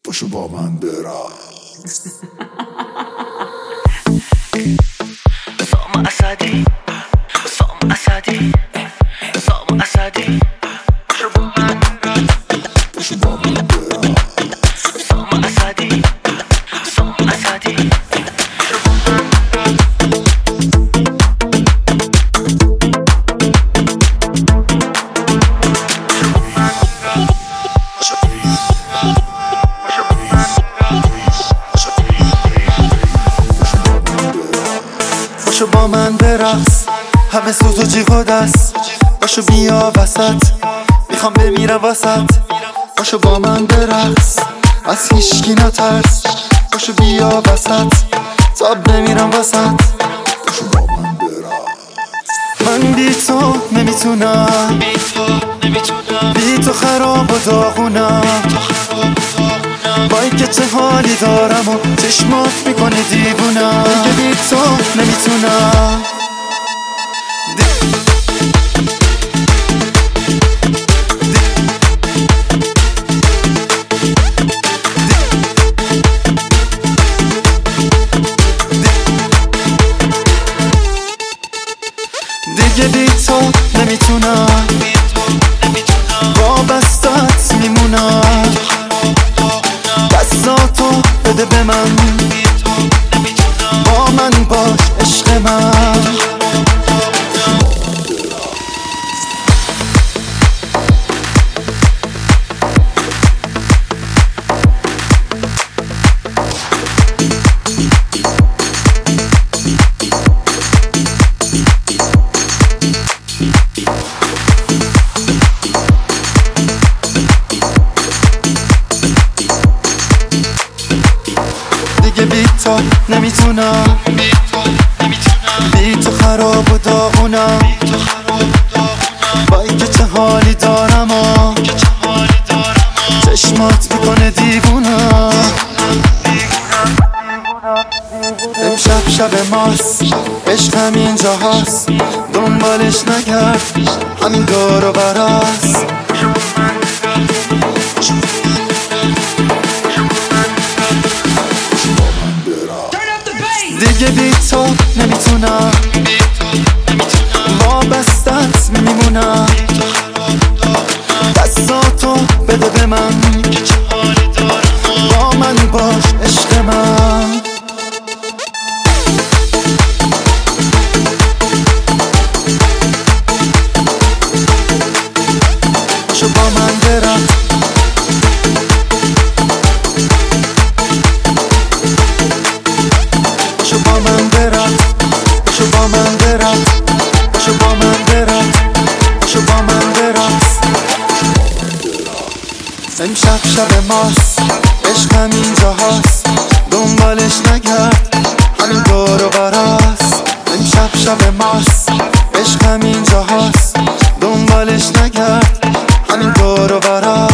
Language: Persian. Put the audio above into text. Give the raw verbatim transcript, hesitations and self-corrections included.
پاشو با من برقص. سام اسدی سام اسدی سام اسدی پاشو با من پاشو با من برقص. سام اسدی سام اسدی باشو با من برقص، همه سوز و جیغ و دست. باشو بیا وسط، میخوام بمیرم وسط. باشو با من برقص، از هیشکی نترس. باشو بیا وسط، تا بمیرم وسط. پاشو با من برقص. من بی تو نمیتونم، بی تو خراب و داغونم. وای که چه حالی دارم و چشمات میکنه دیوونم. دیگه بی تو نمیتونم. دیگه بی تو نمیتونم، وابستت میمونم. دستاتو بده به من، با من باش عشق من. دیگه بی تو نمیتونم، بی تو خراب و داغونم. وای که چه حالی دارم و چشمات میکنه دیوونم. امشب شب ماست، عشق همینجا هست. دنبالش نگرد، همین دور و براست. دیگه بی تو نمیتونم، وابستت میمونم. دستاتو بده به من، با من باش عشق من. پاشو با من برقص. پاشو با من برقص، پاشو با من برقص، پاشو با من برقص، پاشو با من برقص. امشب شب ماست، عشق همینجا هست. دنبالش نگرد، همین دور و براست. امشب شب ماست، عشق همینجا هست. دنبالش نگرد، همین دور و براست.